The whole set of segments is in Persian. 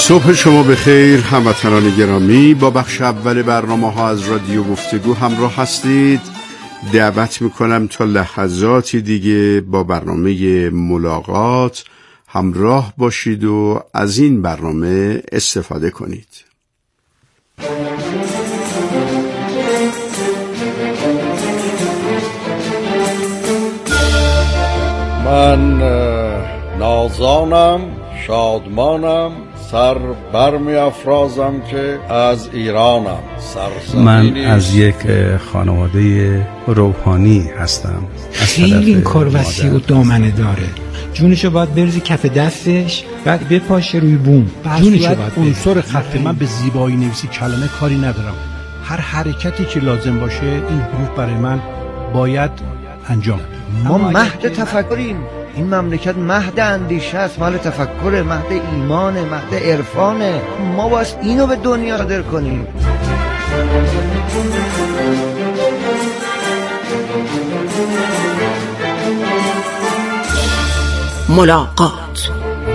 صبح شما بخیر هموطنان گرامی. با بخش اول برنامه‌ها از رادیو گفتگو همراه هستید. دعوت میکنم تا لحظاتی دیگه با برنامه ملاقات همراه باشید و از این برنامه استفاده کنید. من نازانم، شادمانم، سر برمی افرازم که از ایرانم. من از یک خانواده روحانی هستم. خیلی این کار وسیع و دامنه داره. جونشو باید بریزی کف دستش، بعد بپاشه روی بوم. جونشو باید عنصر خط من به زیبایی نویسی کلمه کاری ندارم. هر حرکتی که لازم باشه این حروف برای من باید انجام. ما مهد تفکریم. این مملکت مهد اندیشه است، مال تفکر، مهد ایمانه، مهد عرفانه. ما باید اینو به دنیا صادر کنیم. ملاقات.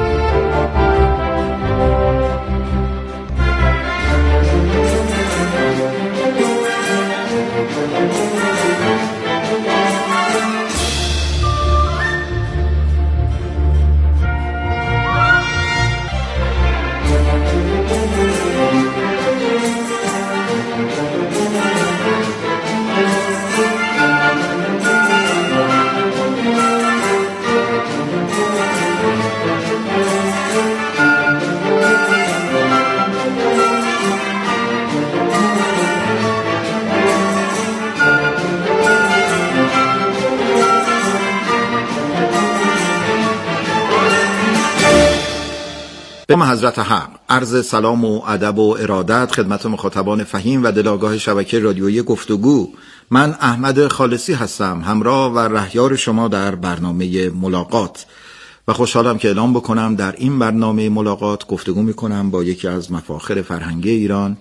به حضرت حق عرض سلام و ادب و ارادت خدمت مخاطبان فهیم و دلاگاه شبکه رادیویی گفتگو. من احمد خالصی هستم، همراه و رهیار شما در برنامه ملاقات و خوشحالم که اعلام بکنم در این برنامه ملاقات گفتگو میکنم با یکی از مفاخر فرهنگی ایران،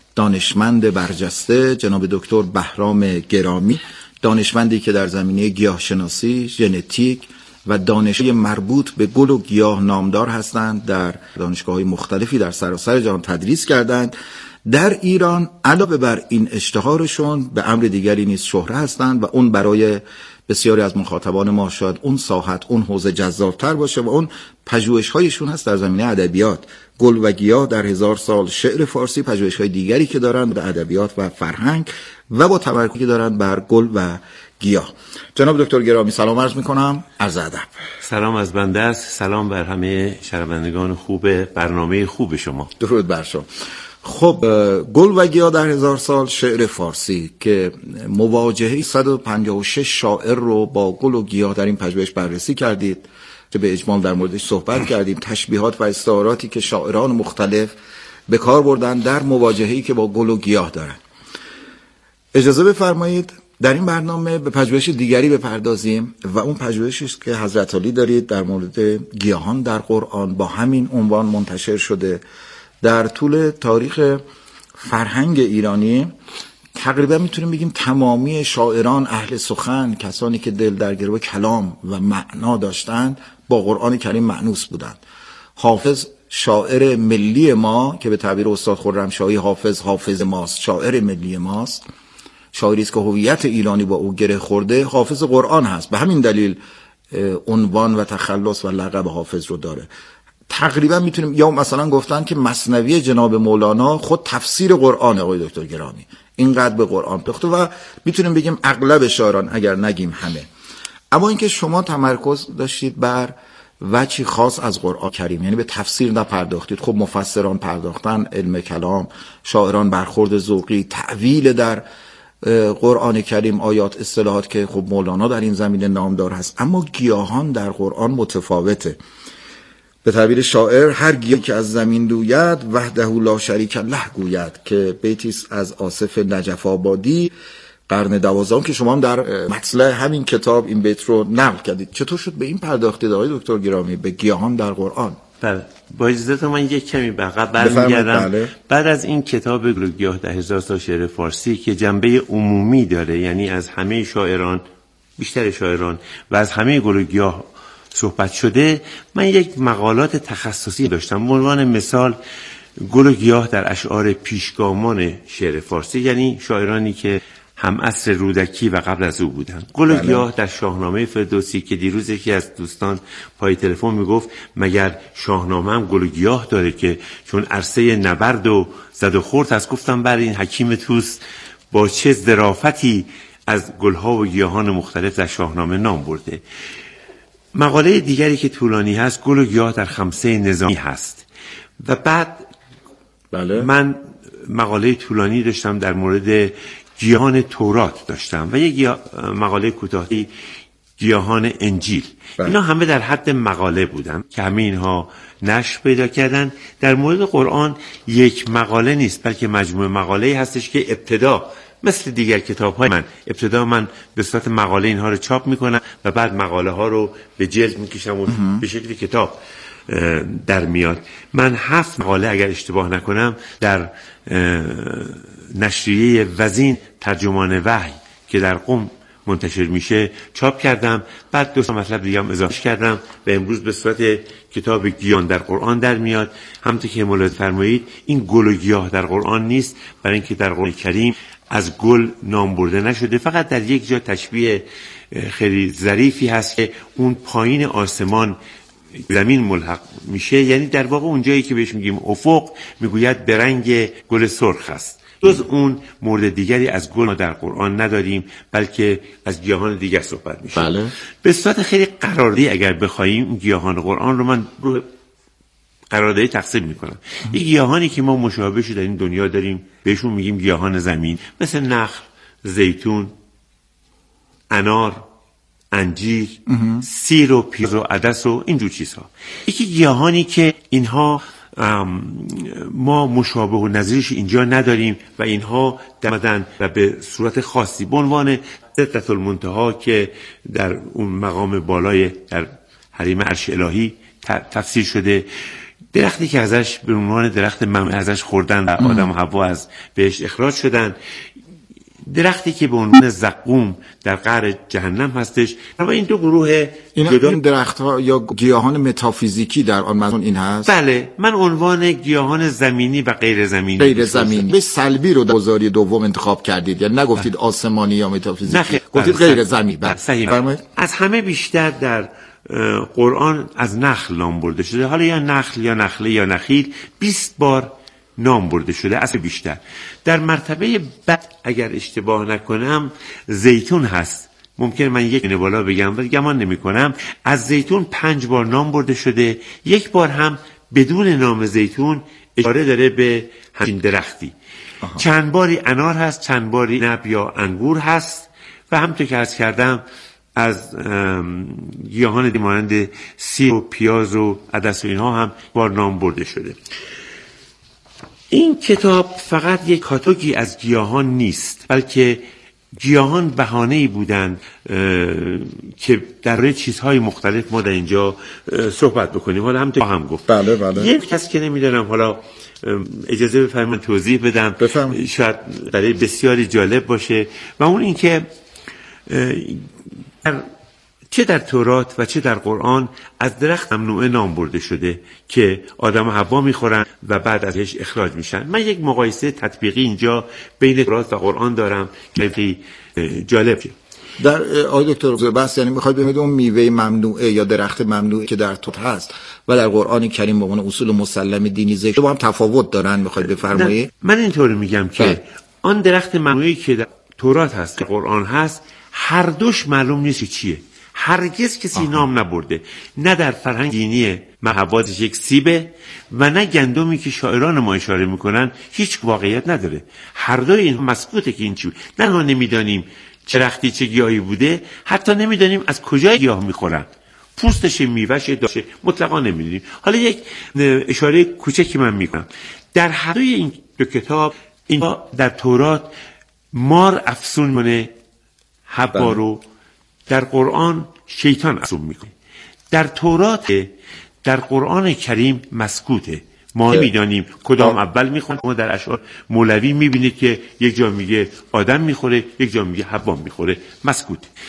دانشمند برجسته جناب دکتر بهرام گرامی، دانشمندی که در زمینه گیاهشناسی، ژنتیک و دانش‌های مربوط به گل و گیاه نامدار هستند. در دانشگاه‌های مختلفی در سراسر جهان تدریس کردند. در ایران علاوه بر این اشتهارشون به امر دیگری نیز شهره هستند و اون برای بسیاری از مخاطبان ما شاید اون ساحت، اون حوزه جذاب‌تر باشه و اون پژوهش‌هایشون هست در زمینه ادبیات، گل و گیاه در 1000 سال شعر فارسی، پژوهش‌های دیگری که دارند در ادبیات و فرهنگ و با تمرکزی که دارند بر گل و گیاه. جناب دکتر گرامی سلام عرض میکنم، عرض ادب. سلام از بنده است، سلام بر همه شنوندگان خوب برنامه خوب شما. درود بر شما. خب گل و گیاه در 1000 سال شعر فارسی که مواجهه 156 شاعر رو با گل و گیاه در این پژوهش بررسی کردید که به اجمال در موردش صحبت کردیم، تشبیهات و استعاراتی که شاعران مختلف به کار بردن در مواجهه‌ای که با گل و گیاه دارن. اجازه بفرمایید در این برنامه به پژوهش دیگری بپردازیم و اون پژوهشی است که حضرت علی دارید در مورد گیاهان در قرآن، با همین عنوان منتشر شده. در طول تاریخ فرهنگ ایرانی تقریبا میتونیم بگیم تمامی شاعران، اهل سخن، کسانی که دل در گرو کلام و معنا داشتند با قرآن کریم مأنوس بودند. حافظ شاعر ملی ما که به تعبیر استاد خرمشاهی حافظ ماست، شاعر ملی ماست، شاعری است که هویت ایرانی با او گره خورده، حافظ قرآن هست. به همین دلیل عنوان و تخلص و لقب حافظ رو داره. تقریبا میتونیم، یا مثلا گفتن که مثنوی جناب مولانا خود تفسیر قرآن. آقای دکتر گرامی اینقدر به قرآن پخته و میتونیم بگیم اغلب شاعران، اگر نگیم همه. اما اینکه شما تمرکز داشتید بر وجهی خاص از قرآن کریم، یعنی به تفسیر نپرداختید. خب مفسران پرداختن، علم کلام، شاعران برخورد ذوقی، تعویل در قرآن کریم، آیات، اصطلاحات که خب مولانا در این زمینه نامدار هست. اما گیاهان در قرآن متفاوته. به تعبیر شاعر هر گیاهی که از زمین روید وحده لا شریک له گوید، که بیتی از آصف نجف آبادی قرن 12 که شما هم در مطلع همین کتاب این بیت رو نقل کردید. چطور شد به این پرداختید آقای دکتر گرامی، به گیاهان در قرآن؟ بله، با اجازهت من یک کمی به عقب برمیگردم. بله. بعد از این کتاب گل و گیاه در 1000 سال شعر فارسی که جنبه عمومی داره، یعنی از همه شاعران، بیشتر شاعران و از همه گل و گیاه صحبت شده، من یک مقالات تخصصی داشتم. به عنوان مثال گل و گیاه در اشعار پیشگامان شعر فارسی، یعنی شاعرانی که هم عصر رودکی و قبل از او بودن. گل و گیاه در شاهنامه فردوسی که دیروز یکی از دوستان پای تلفن میگفت مگر شاهنامه هم گل و گیاه داره که چون عرصه نبرد و زد و خورد هست؟ گفتم بر این حکیم توس با چه ظرافتی از گلها و گیاهان مختلف در شاهنامه نام برده. مقاله دیگری که طولانی هست گل و گیاه در خمسه نظامی هست. و بعد من مقاله طولانی داشتم در مورد گیاهان تورات داشتم و یک مقاله کوتاهی گیاهان انجیل. اینا همه در حد مقاله بودن که همه اینها نشر پیدا کردن. در مورد قرآن یک مقاله نیست بلکه مجموعه مقاله هستش که ابتدا مثل دیگر کتاب‌های من ابتدا من به صورت مقاله اینها رو چاپ میکنم و بعد مقاله ها رو به جلد میکشم و به شکل کتاب در میاد. من 7 مقاله اگر اشتباه نکنم در نشریه وزین ترجمان وحی که در قم منتشر میشه چاپ کردم. بعد 2 مطلب دیگه هم اضافه کردم و امروز به صورت کتاب گیاهان در قرآن در میاد. همونطور که ملاحظه فرمایید این گل و گیاه در قرآن نیست، برای اینکه در قرآن کریم از گل نام برده نشده. فقط در یک جا تشبیه خیلی ظریفی هست که اون پایین آسمان زمین ملحق میشه، یعنی در واقع اون جایی که بهش میگیم افق میگوید به رنگ گل سرخ است. جز اون مورد دیگری از گل ما در قرآن نداریم بلکه از گیاهان دیگر صحبت میشه. بله. به صورت خیلی قراردادی اگر بخوایم گیاهان قرآن رو من رو قراردادی تقسیم میکنم. این گیاهانی که ما مشابهش در این دنیا داریم بهشون میگیم گیاهان زمین، مثل نخل، زیتون، انار، انجیر، سیر و پیاز و عدس و اینجور چیزها. یکی گیاهانی که اینها ما مشابه و نظیرش اینجا نداریم و اینها دمدن و به صورت خاصی به عنوان سدرة المنتهی که در اون مقام بالای در حریم عرش الهی تفسیر شده، درختی که ازش به عنوان درخت ممنوع ازش خوردن و آدم و حوا از بهش اخراج شدن، درختی که به عنوان زقوم در قعر جهنم هستش. و این دو گروه این درخت‌ها یا گیاهان متافیزیکی در آن مضمون این هست؟ بله، من عنوان گیاهان زمینی و غیر زمینی به سلبی رو در گزاری دوم انتخاب کردید، یعنی نگفتید آسمانی یا متافیزیکی، گفتید غیر زمینی. بله. از همه بیشتر در قرآن از نخل نام برده شده. حالا یا نخل یا نخله یا نخیل 20 بار نام برده شده، از بیشتر. در مرتبه بعد اگر اشتباه نکنم زیتون هست. ممکن من یک بالا بگم ولی گمان نمی کنم. از زیتون 5 بار نام برده شده. 1 بار هم بدون نام زیتون اشاره داره به همین درختی. چند باری انار هست، چند باری نب یا انگور هست و همونطور که عرض کردم از گیاهان مانند سیر و پیاز و عدس و اینها هم بار نام برده شده. این کتاب فقط یک کاتالوگی از گیاهان نیست بلکه گیاهان بهانه‌ای بودند که در چیزهای مختلف ما در اینجا صحبت بکنیم. حالا هم گفت. بله. یک کس که نمیدونم، حالا اجازه بفرمایید توضیح بدم. شاید برای بسیاری جالب باشه و اون این که چه در تورات و چه در قرآن از درخت ممنوعه نام برده شده که آدم و حوا میخورن و بعد ازش اخراج میشن. من یک مقایسه تطبیقی اینجا بین تورات و قرآن دارم که خیلی جالب شد. در آقای دکتر بس یعنی میخواید ببینید اون میوه ممنوعه یا درخت ممنوعه که در تورات هست و در قرآن کریم به عنوان اصول مسلم دینی ذکر با هم تفاوت دارن، میخواید بفرمایید؟ من اینطوری میگم که آن درخت ممنوعی که در تورات هست که قرآن هست هر دوش معلوم نیست چیه. هرگز کسی نام نبرده، نه در فرهنگ دینی محباتش یک سیبه و نه گندمی که شاعران ما اشاره میکنن هیچ واقعیت نداره. هر دوی این مسکوته که این چی، نه ما نمیدانیم چه درختی چه گیاهی بوده، حتی نمیدانیم از کجای گیاه میخورن، پوستش میوهش داشه مطلقا نمیدونیم. حالا یک اشاره کوچکی من میکنم. در هر دوی این دو کتاب اینجا در تورات مار افسون کنه حوا رو، در قرآن شیطان افسون میکنه. در تورات در قرآن کریم مسکوته، ما نمیدانیم کدام اول میخوره. ما در اشعار مولوی میبینید که یک جا میگه آدم میخوره، یک جا میگه حوا میخوره، مسکوت.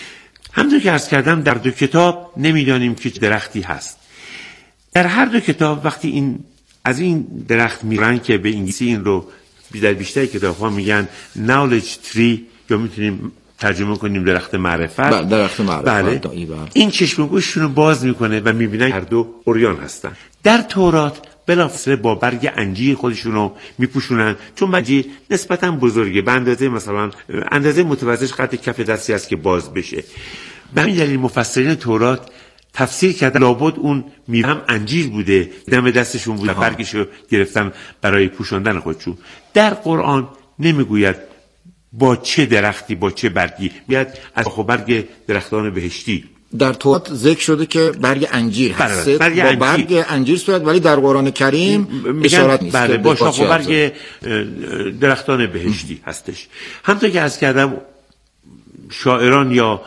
همونطور که عرض کردم در دو کتاب نمیدانیم که درختی هست. در هر دو کتاب وقتی از این درخت میگن که به انگلیسی این رو در بیشتر کتاب‌ها میگن knowledge tree یا میتونیم ترجمه کنیم درخت معرفت. درخت معرفت. بله. این چشم گوششون رو باز میکنه و میبینن هر دو عریان هستن. در تورات بلافاصله با برگ انجیر خودشون رو میپوشونن، چون انجیر نسبتا بزرگه، به اندازه مثلا اندازه متوسط قد کف دستی است که باز بشه. به همین دلیل مفسرین تورات تفسیر کردن لابد اون میوه هم انجیر بوده، دم دستشون بوده، برگشو گرفتن برای پوشاندن خودشون. در قرآن نمیگوید با چه درختی با چه برگی، بیاد از برگ درختان بهشتی. در تورات ذکر شده که برگ انجیر هست، با برگ انجیر صورت، ولی در قرآن کریم اشارت نیست. بله، با شاخ و برگ درختان بهشتی هستش. همونطور که عرض کردم شاعران یا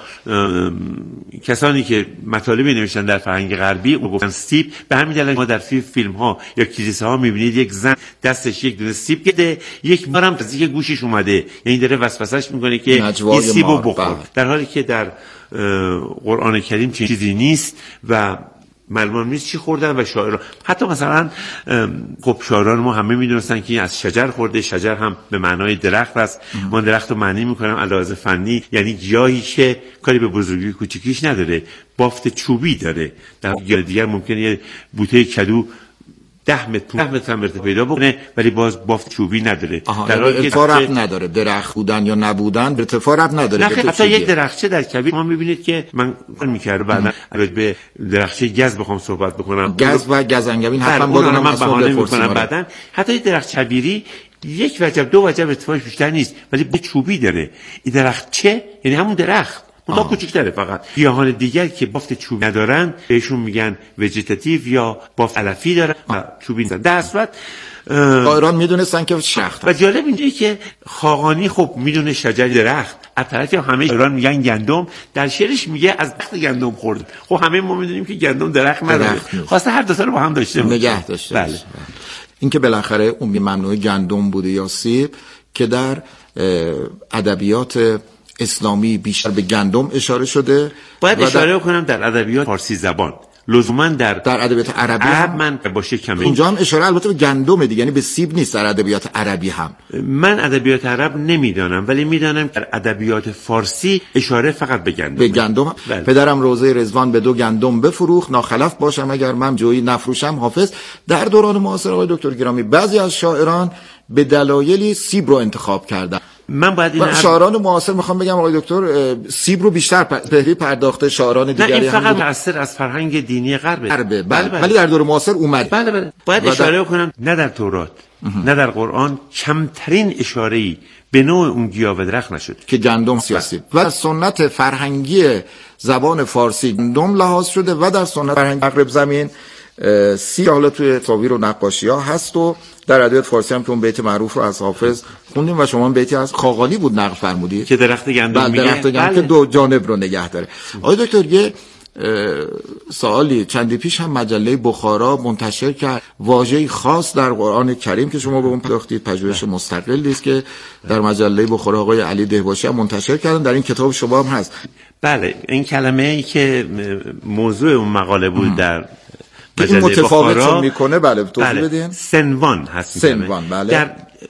کسانی که مطالبی نوشتن در فرهنگ غربی گفتن سیب، به همین دلیل ما در فیلم ها یا کلیسه ها میبینید یک زن دستش یک دونه سیب گرفته، یک مارم از یک گوشش اومده، یعنی داره وسوسه‌اش میکنه که این سیبو بخور، در حالی که در قرآن کریم چیزی نیست و معلوم نیست چی خوردن. و شاعران حتی مثلا خب شاعران ما همه میدونستن که از شجر خورده، شجر هم به معنای درخت است. ما درخت رو معنی میکنم علاوه فنی، یعنی گیاهی که کاری به بزرگی کوچیکیش نداره، بافت چوبی داره. در گیاه دیگر ممکنه یه بوته کدو 10 متر پیدا بکنه ولی باز بافت چوبی نداره. در حالی که ارتفاع نداره، درخت بودن یا نبودن به ارتفاع نداره. حتی یک درخچه در کبیر ما میبینید که من میکردم بعدا به درخچه گز بخوام صحبت بکنم، گز و گزنگبین حتما من بهانه میکنم بعدا. حتی یک درخت کبیری یک وجب دو وجب ارتفاعش بیشتر نیست ولی به چوبی داره. این درخچه یعنی همون درخت اونها کوچکتره. فقط گیاهان دیگر که بافت چوبی ندارن بهشون میگن وجتاتیو یا بافت علفی دارن و چوبی ندارن. در صورت شاعران میدونستن که شاخت. و جالب اینجایی که خاقانی خب میدونه شجر درخت، از طرفی همه شاعران میگن گندم، در شعرش میگه از درخت گندم خورد. خب همه ما میدونیم که گندم درخت نداره، خواسته هر دو تا رو با هم داشته باشه، نگه داشته. بله. این که بالاخره اون ممنوع گندم بوده یا سیب که در ادبیات اسلامی بیشتر به گندم اشاره شده. باید اشاره کنم در ادبیات فارسی زبان لزوما در ادبیات عربی من باشه کمی اونجا هم اشاره البته به گندمه دیگه، یعنی به سیب نیست. در ادبیات عربی هم من ادبیات عرب نمیدانم ولی میدانم در ادبیات فارسی اشاره فقط به گندم. بله. پدرم روزه رضوان به 2 گندم بفروخت، ناخلف باشم اگر من جویی نفروشم حافظ. در دوران معاصر آقای دکتر گرامی بعضی از شاعران به دلایلی سیب رو انتخاب کردن. من باید این شاعران معاصر میخوام بگم آقای دکتر سیب رو بیشتر پهری پرداخته، شاعران دیگری این فقط مؤثر از فرهنگ دینی غربه. بله. ولی در دور معاصر اومد. بله. باید اشاره کنم نه در تورات نه در قرآن کمترین اشاره‌ای به نوع اون گیاه و درخت نشد که گندم سیاسی و سنت فرهنگی زبان فارسی گندم لحاظ شده و در سنت فرهنگی مغرب زمین سیب حالا توی تصاویر و نقاشی‌ها هست و در ادبیات فارسی هم که اون بیت معروف رو از حافظ خوندیم و شما بیتی از خاقانی بود نقل فرمودید که درخت گندم میگه درخت گندم که 2 جانب رو نگه داره. آقای دکتر یه سوالی چندی پیش هم مجله بخارا منتشر کرد واژه‌ای خاص در قرآن کریم که شما به اون پرداختید، پژوهش مستقلی است که در مجله بخارا آقای علی دهباشی هم منتشر کردن، در این کتاب شما هم هست. بله، این کلمه‌ای که موضوع اون مقاله بود در این متفاوت میکنه. بله توضیح بدین. سنوان هست. سنوان بله. در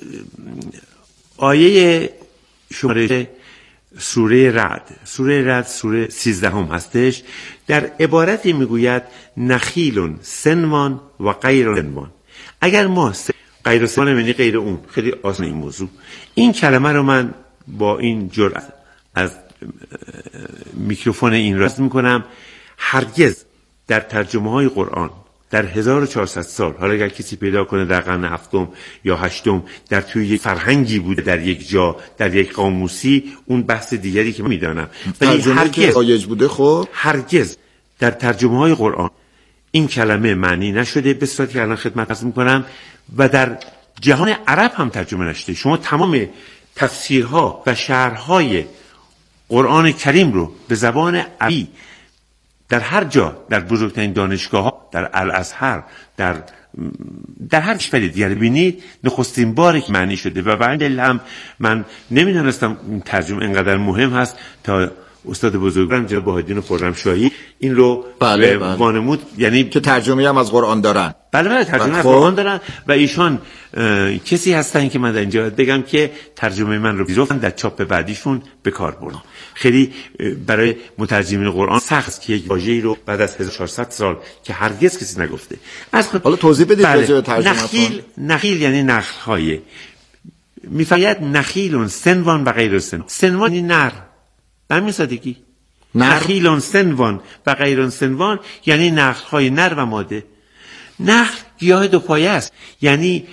آیه شماره سوره رعد سوره 13 هستش، در عبارتی میگوید نخیل سنوان و غیر سنوان. اگر ما غیر سنوان یعنی غیر اون، خیلی آسان این موضوع. این کلمه رو من با این جرأت از میکروفون این راست میکنم، هرگز در ترجمه های قرآن در 1400 سال، حالا اگر کسی پیدا کنه در قرن 7 یا 8 در توی یک فرهنگی بوده، در یک جا، در یک قاموسی، اون بحث دیگری که میدانم، ولی هرگز رایج بوده. خب هرگز در ترجمه های قرآن این کلمه معنی نشده به صورتی که الان خدمت عرض میکنم و در جهان عرب هم ترجمه نشده. شما تمام تفسیرها و شرحهای قرآن کریم رو به زبان عربی در هر جا، در بزرگترین دانشگاه‌ها، در الازهر، در هر کشوری دیگر ببینید، نخستین باری که معنی شده و بعد هم من نمیدونستم این ترجمه اینقدر مهم هست تا استاد بزرگم جناب بهادین خرمشاهی این رو بله. وانمود، یعنی که ترجمه هم از قرآن دارن. بله ترجمه از قرآن دارن و ایشان کسی هستن که من در اینجا بگم که ترجمه من رو پذیرفتن، در چاپ بعدیشون به کار بردن. خیلی برای مترجمین قرآن سخت است که یک واژه‌ای رو بعد از 1400 سال که هرگز کسی نگفته. حالا توضیح بدید راجع به ترجمه‌تون. نخیل یعنی نخل‌های، می‌فرماید نخیل سنوان و غیر سنوان. سنوان یعنی نر، به همین سادگی. نخیل سنوان و غیر سنوان یعنی نخل‌های نر و ماده. نخل گیاه دو پایه است، یعنی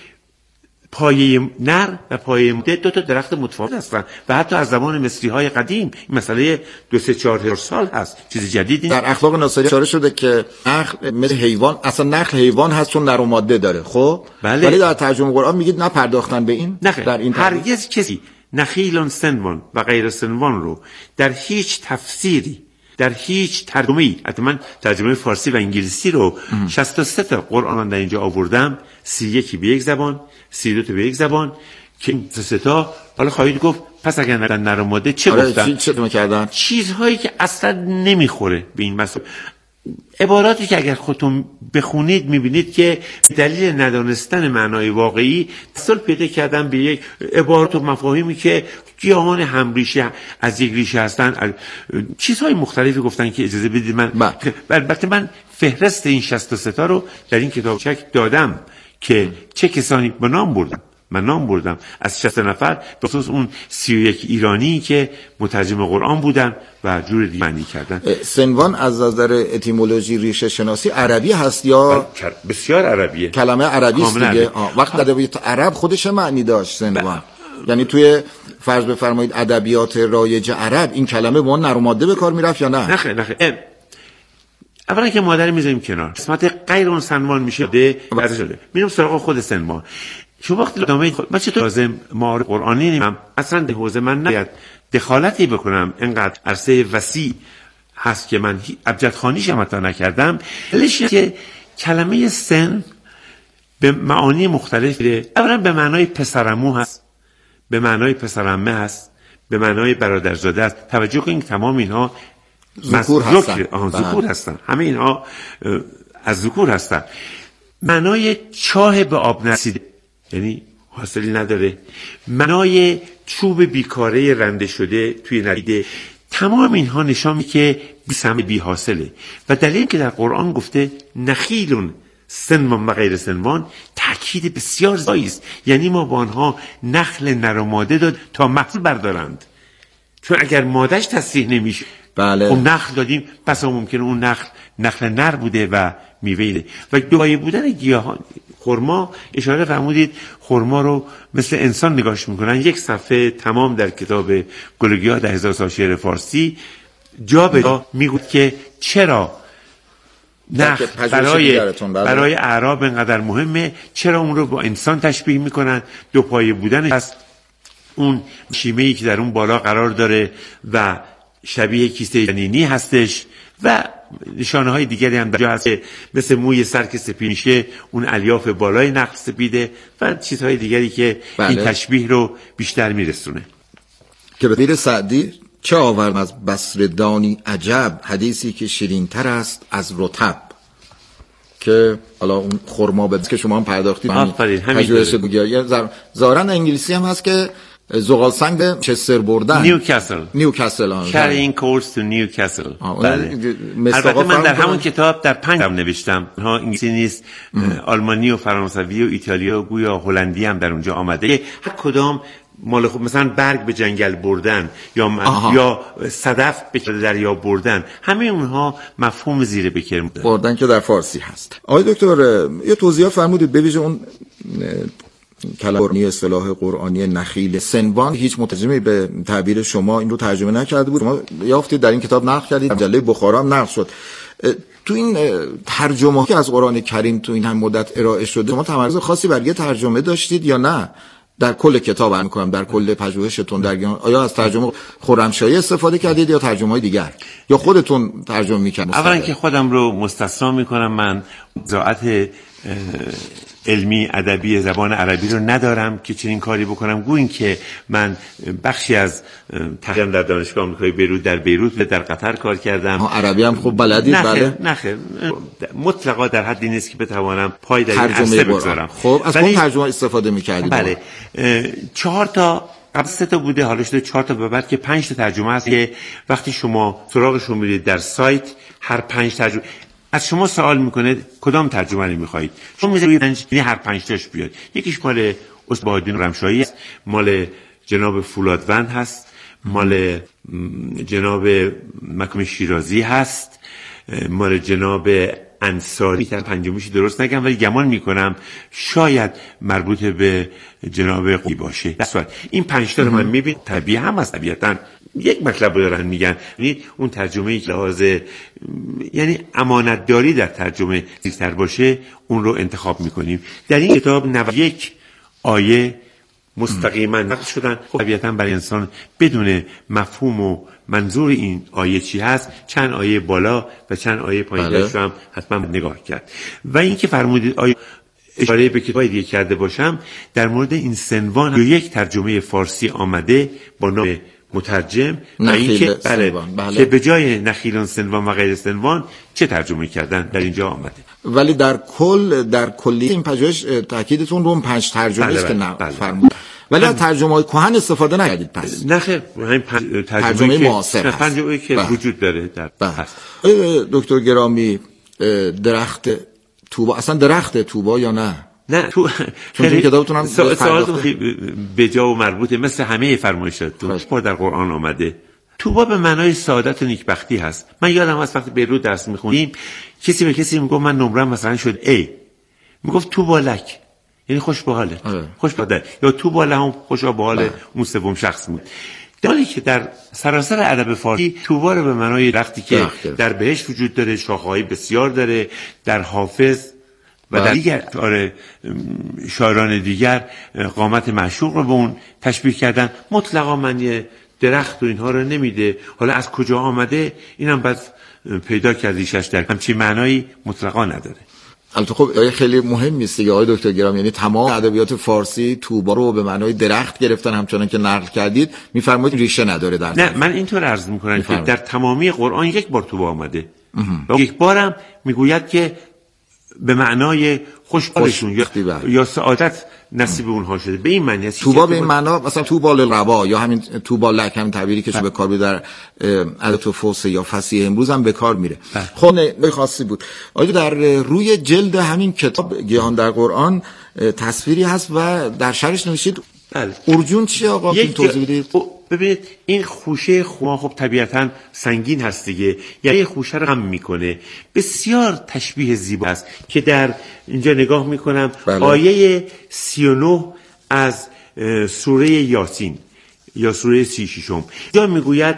پایه نر و پایه ماده دو تا درخت متفاوت هستند و حتی از زمان مصری‌های قدیم این مسئله 2-3-4 سال هست، چیز جدیدی. در اخلاق ناصری اشاره شده که نخل مثل حیوان، اصلا نخل حیوان هست چون نر و ماده داره. خب بله. ولی در ترجمه قرآن میگید نپرداختن به این. در این هرگز کسی نخیل سنوان و غیر سنوان رو در هیچ تفسیری، در هیچ ترجمه‌ای، حتی من ترجمه فارسی و انگلیسی رو 63 تا قرآن در اینجا آوردم، 31 به یک زبان، 32 به یک زبان، که این 3 تا حالا خواهید گفت پس اگر در نر و ماده چه گفتن؟ چه کردن؟ چیزهایی که اصلا نمیخوره به این مسئله. عباراتی که اگر خودتون بخونید میبینید که دلیل ندانستن معنای واقعی اصل پیدا کردن به یک عبارات و مفاهیمی که گیاهان همریشه از یک ریشه هستن، چیزهای مختلفی گفتن که اجازه بدید من البته من فهرست این 63 تا رو در این کتاب چک دادم که چه کسانی من نام بردم از 60 نفر به خصوص اون 31 ایرانی که مترجم قرآن بودن و جور دیگه معنی کردن. سنوان از نظر اتیمولوژی ریشه شناسی عربی هست یا بسیار عربیه؟ کلمه عربی است دیگه. وقت ادبیات عرب خودش معنی داشت سنوان. یعنی توی فرض بفرمایید ادبیات رایج عرب این کلمه به نر و ماده به کار میرفت یا نه؟ نه. اولا که مادر میذاریم کنار، قسمت غیر اون سنوان میشه بعد شده. میرم سراغ خود سنوان. شما وقتی ادامه من چطور لازم معارف قرآنی نمیم، اصلا به حوزه من نباید دخالتی بکنم، اینقدر عرصه وسیع هست که من ابجد خوانیش هم حتی نکردم. دلیلش که کلمه سن به معانی مختلفی، اولا به معنای پسرعمو هست، به معنای پسرعمه هست، به معنای برادرزاده است. توجه کنید تمام اینها ذکور هستن. همه اینها از ذکور هستن. معنای چاه به آب نرسیده یعنی حاصلی نداره، معنای چوب بیکاره رنده شده توی ندیده، تمام اینها نشان میده که بی حاصله. و دلیل که در قرآن گفته نخیلون سنوان و غیر سنوان تأکید بسیار زایی است، یعنی ما با آنها نخل نر و ماده داد تا محصول بردارند، چون اگر مادهش تصریح نمیشه بله. اون نخل دادیم پس ممکنه اون نخل نر بوده و میوه و دوایی بودن گیاهان. خرما اشاره فرمودید خرما رو مثل انسان نگاهش میکنن. یک صفحه تمام در کتاب گل و گیاه در 1000 سال شعر فارسی جا به جا میگوید که چرا نخل برای اعراب اینقدر مهمه، چرا اون رو با انسان تشبیه میکنن. دو پایه بودنش هست، اون شیمه‌ای که در اون بالا قرار داره و شبیه کیسه جنینی هستش و نشانه های دیگری هم در جا هست مثل موی سر که سپید میشه، اون الیاف بالای نخل سپیده و چیزهای دیگری که این تشبیه رو بیشتر میرسونه. که به دیر سعدی چه آورد از بصردانی عجب، حدیثی که شیرین تر است از رطب، که حالا اون خرما به که شما هم پرداختید پژوهش بوگیاری ظاهرا انگلیسی هم هست که زغال سنگ به چستر بردن، نیوکاسل carrying coals to Newcastle. البته من در همون کتاب در 5 نوشتم، ها انگلیسی نیست، آلمانی و فرانسوی و ایتالیا و گویا هلندی هم در اونجا آمده. هر کدام مال خود، مثلا برگ به جنگل بردن یا صدف به دریا بردن، همه اونها مفهوم زیر بکر بردن که در فارسی هست. آقای دکتر یه توضیح فرمودید به ویژه اون کلمه اصطلاح قرآنی نخیل سنوان، هیچ مترجمی به تعبیر شما این رو ترجمه نکرده بود. شما یافتید در این کتاب نقل کردید، مجله بخاری هم نقل شد. تو این ترجمه که از قرآن کریم تو این هم مدت ارائه شده، شما تمرکز خاصی بر یه ترجمه داشتید یا نه؟ در کل کتاب هم می‌کنم، در کل پژوهشتون آیا از ترجمه خرمشاهی استفاده کردید یا ترجمه‌های دیگر، یا خودتون ترجمه می‌کنید؟ اولا که خودم رو مستثنا می‌کنم، من قرائت علمی ادبی زبان عربی رو ندارم که چنین کاری بکنم. گویا که من بخشی از تحقیقم در دانشگاه آمریکایی بیروت در بیروت و در قطر کار کردم. عربی هم خوب بلدید؟ بله. نه مطلقا در حدی نیست که بتوانم پای در این عرصه بگذارم. خب از اون ترجمه استفاده می‌کردید؟ بله 4 تا قبل 3 تا بوده، حالا شده 4 تا، به بعد که 5 تا ترجمه هست که وقتی شما سراغشون میرید در سایت هر 5 ترجمه از شما سوال میکنه کدام ترجمه رو میخواید، شما میذارید هر 5 تاش بیاد. یکیش مال استاد بهادین رمشایی است، مال جناب فولادوند هست، مال جناب مکم شیرازی هست، مال جناب انصاری. در پنجمیش درست نگم ولی گمان میکنم شاید مربوط به جناب قی باشه. این 5 تا رو من میبینم طبیعی هم است. طبیعتاً یک مطلب رو دارن میگن، یعنی اون ترجمه که لحاظ یعنی امانتداری در ترجمه زیرتر باشه اون رو انتخاب میکنیم. در این کتاب 91 آیه مستقیما نقل شدن. خب طبیعتاً برای انسان بدون مفهوم و منظور این آیه چی هست، چند آیه بالا و چند آیه پایینش رو هم حتما نگاه کرد. و این که فرمودید آیه اشاره به کتاب دیگه کرده باشم، در مورد این سنوان یک ترجمه فارسی آمده با نام مترجم و اینکه بله که به جای نخیلان سنوان و غیر سنوان چه ترجمه کردن در اینجا آمده. ولی در کلی این پژوهش تاکیدتون رو 5 ترجمه است که فرمودید. ولی از ترجمه‌های کهن استفاده نکردید پس؟ نه خیر، همین ترجمه معاصر هست. ترجمه‌ای که وجود داره در هست. دکتر گرامی، درخت توبا اصلا درخت توبا یا نه؟ نه خیلی کتابتون هم سوالتون به جا و مربوطه، مثل همه فرمایشاتتون در قرآن آمده. توبا به معنای سعادت و نیکبختی هست. من یادم از وقتی بیروت درس می‌خوندیم کسی به کسی میگفت من نمرم مثلا شد A، میگفت توبا لک، یعنی خوش به حاله، خوش به حاله، یا توبا لهم، خوشا به حال اون سوم شخص بود. دالی که در سراسر ادب فارسی توبا رو به معنای درختی که در بهشت وجود داره، شاخه‌های بسیار داره، در حافظ و در دیگر شاعران دیگر قامت معشوق رو به اون تشبیه کردن. مطلقا معنی درخت و اینها رو نمیده. حالا از کجا آمده اینم بعد پیدا کردیشش در همچین معنایی مطلقا نداره. البته خب خیلی مهم است دیگه آقای دکتر گرامی، یعنی تمام ادبیات فارسی توبا رو به معنای درخت گرفتن، همچنان که نقل کردید میفرمایید ریشه نداره در نه من اینطور عرض میکنم که در تمامی قرآن یک بار توبا آمده و یک بارم میگوید که به معنای خوشحالشون یا سعادت نصیب اونها شده. به این معنی است توبا به این معنا، مثلا توبا للربا یا همین توبا لک، همین تعبیری که به کار میره در ادبیات فصیح یا فصیح امروز هم به کار میره. خب نه خاصی بود. آیا در روی جلد همین کتاب گیاهان در قرآن تصویری هست و در شرحش نوشید ارجون چیه آقا؟ این توضیح بدید. ببینید این خوشه خما خب طبیعتاً سنگین هست دیگه، یعنی خوشه رو هم میکنه. بسیار تشبیه زیبا است که در اینجا نگاه میکنم آیه 39 از سوره یاسین یا سوره 36 جا میگوید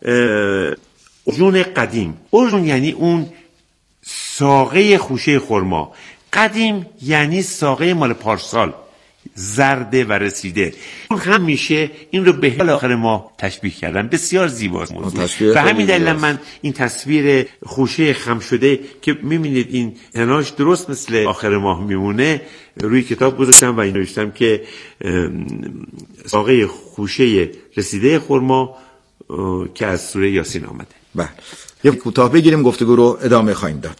ارجون قدیم. ارجون یعنی اون ساقه خوشه خرما، قدیم یعنی ساقه مال پارسال، زرده و رسیده. هم میشه این رو به هلال آخر ماه تشبیه کردن. بسیار زیباست موضوع و همین دلیل من این تصویر خوشه خم شده که میبینید این هناش درست مثل آخر ماه میمونه روی کتاب گذاشتم و این نوشتم که ساقه خوشه رسیده خرما که از سوره یاسین آمده. بله، یه کوتاه بگیریم گفتگو رو ادامه خواهیم داد.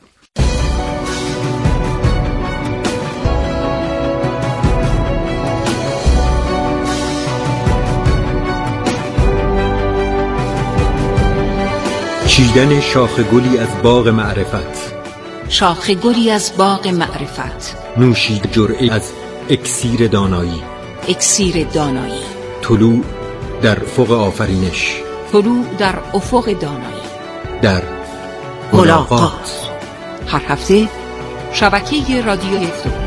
چیدن شاخ گلی از باغ معرفت، شاخ گلی از باغ معرفت، نوشید جرعه از اکسیر دانایی، اکسیر دانایی، طلوع در افق آفرینش، طلوع در افق دانایی، در ملاقات. هر هفته شبکه رادیو گفتگو.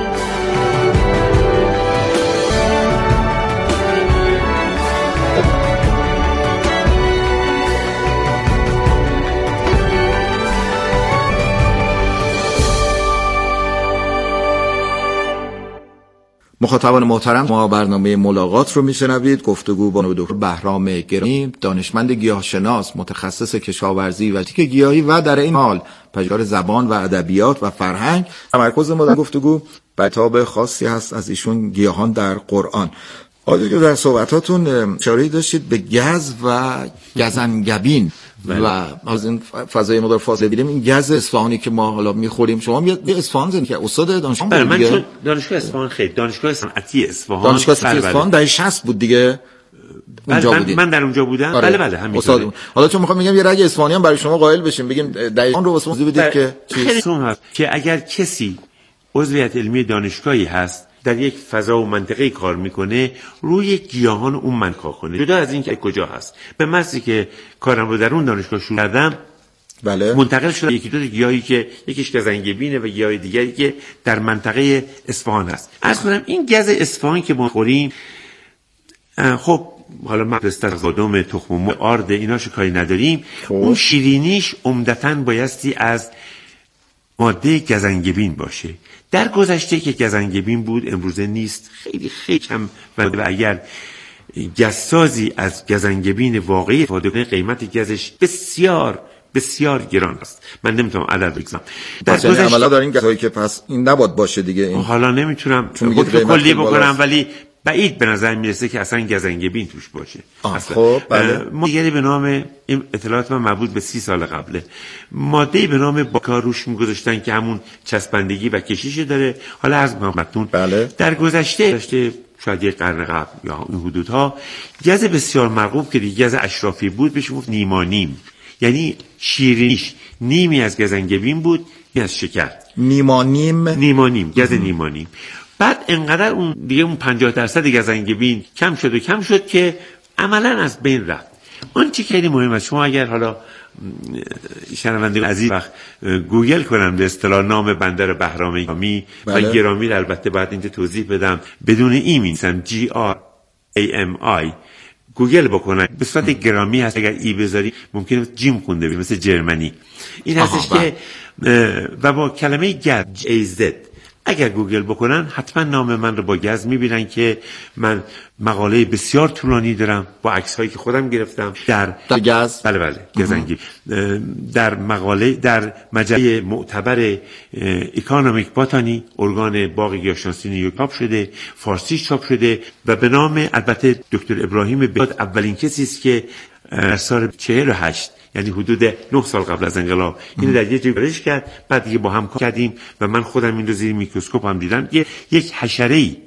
مخاطبان محترم، ما برنامه ملاقات رو میشنوید. گفتگو با دکتر بهرام گرامی، دانشمند گیاهشناس، متخصص کشاورزی و تکنیک گیاهی و در این حال پژوهشگر زبان و ادبیات و فرهنگ. تمرکز ما در گفتگو بر کتاب خاصی هست از ایشون، گیاهان در قرآن. آقای دکتر در صحبتاتون اشاره داشتید به گز و گزنگبین و از این فضای مدار فاصله دیدیم. این گز اصفهانی که ما حالا میخوریم، شما یه اصفهان زندگی که استاد دانشگاه بود من دیگه؟ چون دانشگاه اصفهان خیلی دانشگاه صنعتی اصفهان، دانشگاه صنعتی اصفهان در 60 بود دیگه. من در اونجا بودم. آره. بله همین. حالا چون میخوام بگم یه رگ اصفهانی هم برای شما قائل بشیم، بگیم دقیقاً رو واسه ما بدید که خیلی مهم هست که اگر کسی عضویت علمی دانشگاهی هست در یک فضا و منطقه کار میکنه، روی گیاهان اون من کار کنه، جدا از این که کجا هست. به محضی که کارم رو در اون دانشگاه شروع کردم، بله، منتقل شدم یکی دو گیاهی که یکیش گزنگبینه و گیاه دیگری که در منطقه اصفهان هست. عرض کنم این گز اصفهان که ما خوریم، خب حالا ما استرگادم، تخم مرغ، آرد، ایناشو کاری نداریم. اون شیرینیش عمدتاً بایستی از ماده گزنگبین باشه. در گذشته که گزنگبین بود، امروزه نیست، خیلی کم. و اگر گزسازی از گزنگبین واقعی استفاده کنه، قیمت گزش بسیار گران است. من نمیتونم عدد بگم. در گذشته عملا دارین گزایی که پس این نباید باشه دیگه. این حالا نمیتونم کلی بکنم، ولی بعید به نظر میرسه که اصلا گزنگبین توش باشه. خب بله. دیگری به نام، این اطلاعات من مربوط به 30 سال قبله، ماده‌ای به نام باکا روش میگذاشتن که همون چسبندگی و کشیش داره. حالا از محمدتون بله. در گذشته شاید یک قرن قبل یا این حدودها، گز بسیار مرغوب که دیگه گز اشرافی بود، بهش گفت نیمانیم، یعنی شیرینیش نیمی از گزنگبین بود، نیمی از شکر. نیمانیم گز نیمانیم. بعد انقدر اون 50% گزنگبین کم شد که عملاً از بین رفت. اون چی خیلی مهم است، شما اگر حالا شنونده عزیز وقت گوگل کنن به اصطلاح نام بندر بهرام گرامی، بله. و گرامی البته باید اینجا توضیح بدم، بدون ای می‌نویسن GRAMI، گوگل بکنن به صورت گرامی هست. اگر ای بذاری ممکنه جیم خونده بشه، مثل جرمنی. این هستش که و با کلمه GZ اگر گوگل بکنن حتما نام من رو با گز میبینن که من مقاله بسیار طولانی دارم با عکس‌هایی که خودم گرفتم در گز. بله گزنگی، در مقاله در مجله معتبر اکونومیک باتانی، ارگان باغ گیاهشناسی نیویورک چاپ شده، فارسی چاپ شده و به نام البته دکتر ابراهیم بیاد، اولین کسی است که در سال 48 یعنی حدود 9 سال قبل از انقلاب اینو در یه جایی برش کرد. بعد دیگه با هم کار کردیم و من خودم این رو زیر میکروسکوپ هم دیدم. یک حشره‌ای